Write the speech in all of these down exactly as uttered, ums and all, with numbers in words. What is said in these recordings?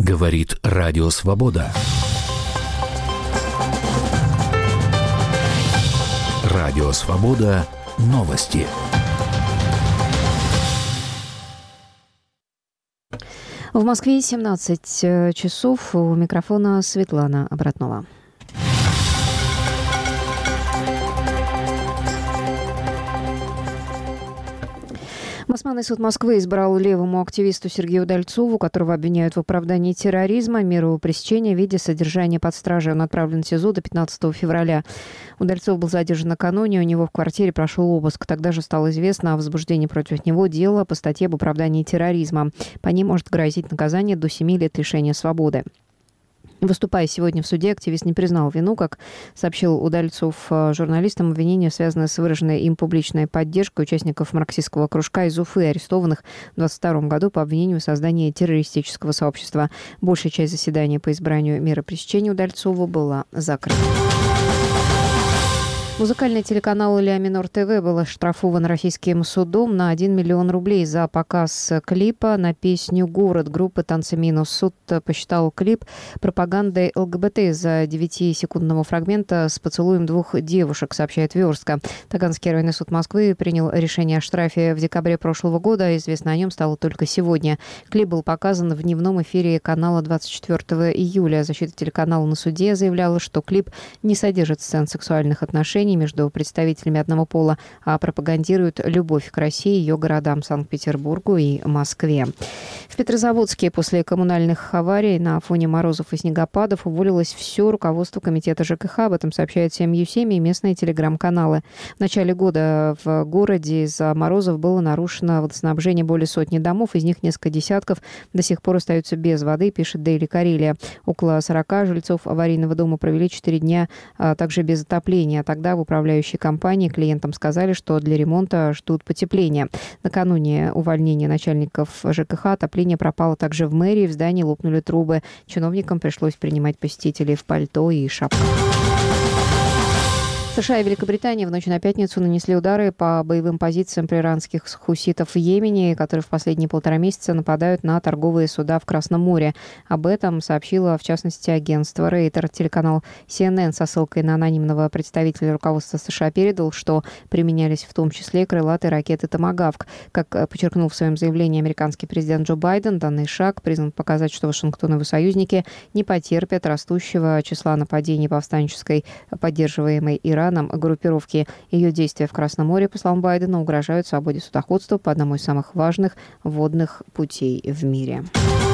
Говорит Радио Свобода. Радио Свобода. Новости. В Москве семнадцать часов. У микрофона Светлана Обратнова. Басманный суд Москвы избрал левому активисту Сергею Удальцову, которого обвиняют в оправдании терроризма, меру пресечения в виде содержания под стражей. Он отправлен в СИЗО до пятнадцатого февраля. Удальцов был задержан накануне, у него в квартире прошел обыск. Тогда же стало известно о возбуждении против него дела по статье об оправдании терроризма. По ней может грозить наказание до семи лет лишения свободы. Выступая сегодня в суде, активист не признал вину. Как сообщил Удальцов журналистам, обвинение связано с выраженной им публичной поддержкой участников марксистского кружка из Уфы, арестованных в двадцать втором году по обвинению в создании террористического сообщества. Большая часть заседания по избранию меры пресечения Удальцову была закрыта. Музыкальный телеканал «Ля Минор ТВ» был оштрафован российским судом на один миллион рублей за показ клипа на песню «Город» группы «Танцы минус». Суд посчитал клип пропагандой ЛГБТ из-за девятисекундного фрагмента с поцелуем двух девушек, сообщает Верстка. Таганский районный суд Москвы принял решение о штрафе в декабре прошлого года. Известно о нем стало только сегодня. Клип был показан в дневном эфире канала двадцать четвёртого июля. Защита телеканала на суде заявляла, что клип не содержит сцен сексуальных отношений между представителями одного пола, а пропагандирует любовь к России и ее городам Санкт-Петербургу и Москве. В Петрозаводске после коммунальных аварий на фоне морозов и снегопадов уволилось все руководство комитета ЖКХ. Об этом сообщает семь ю семь и местные телеграм-каналы. В начале года в городе из-за морозов было нарушено водоснабжение более сотни домов, из них несколько десятков до сих пор остаются без воды, пишет Дейли Карелия. Около сорока жильцов аварийного дома провели четыре дня а также без отопления. Тогда в управляющей компании клиентам сказали, что для ремонта ждут потепления. Накануне увольнения начальников ЖКХ отопление пропало также в мэрии. В здании лопнули трубы. Чиновникам пришлось принимать посетителей в пальто и шапках. США и Великобритания в ночь на пятницу нанесли удары по боевым позициям иранских хуситов в Йемене, которые в последние полтора месяца нападают на торговые суда в Красном море. Об этом сообщило, в частности, агентство Рейтер. Телеканал си эн эн со ссылкой на анонимного представителя руководства США передал, что применялись в том числе крылатые ракеты «Томагавк». Как подчеркнул в своем заявлении американский президент Джо Байден, данный шаг призван показать, что Вашингтон и его союзники не потерпят растущего числа нападений повстанческой, поддерживаемой Ираном, группировки. Ее действия в Красном море, по словам Байдена, угрожают свободе судоходства по одному из самых важных водных путей в мире.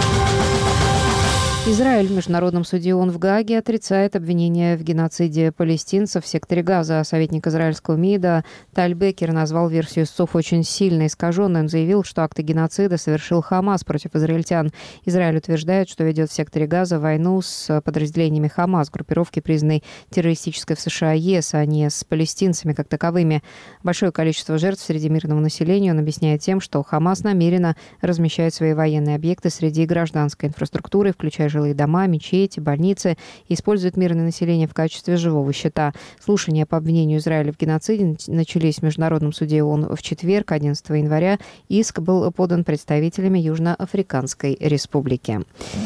Израиль в Международном суде ООН в Гааге отрицает обвинения в геноциде палестинцев в секторе Газа. Советник израильского МИДа Таль Бекер назвал версию истцов очень сильно искаженной. Он заявил, что акты геноцида совершил Хамас против израильтян. Израиль утверждает, что ведет в секторе Газа войну с подразделениями Хамас, группировки, признанной террористической в США и ЕС, а не с палестинцами как таковыми. Большое количество жертв среди мирного населения он объясняет тем, что Хамас намеренно размещает свои военные объекты среди гражданской инфраструктуры, включая жилые дома, мечети, больницы, и использует мирное население в качестве живого щита. Слушания по обвинению Израиля в геноциде начались в Международном суде ООН в четверг, одиннадцатого января. Иск был подан представителями Южноафриканской Республики.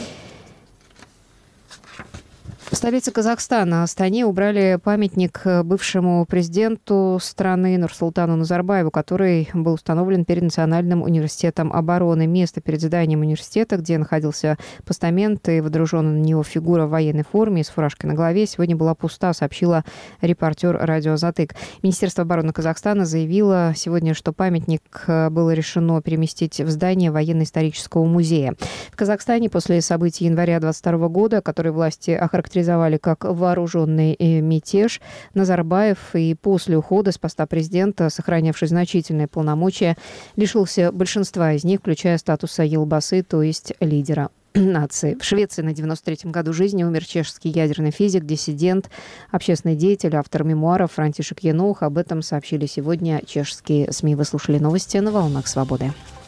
В столице Казахстана, Астане, убрали памятник бывшему президенту страны Нурсултану Назарбаеву, который был установлен перед Национальным университетом обороны. Место перед зданием университета, где находился постамент и водруженная на него фигура в военной форме с фуражкой на голове, сегодня была пуста, сообщила репортер радио «Затык». Министерство обороны Казахстана заявило сегодня, что памятник было решено переместить в здание военно-исторического музея. В Казахстане после событий января двадцать второго года, которые власти охарактеризовали как вооруженный мятеж, Назарбаев и после ухода с поста президента, сохранявший значительные полномочия, лишился большинства из них, включая статуса елбасы, то есть лидера нации. В Швеции на девяносто третьем году жизни умер чешский ядерный физик, диссидент, общественный деятель, автор мемуаров Франтишек Янух. Об этом сообщили сегодня чешские СМИ. Вы слушали новости на «Волнах Свободы».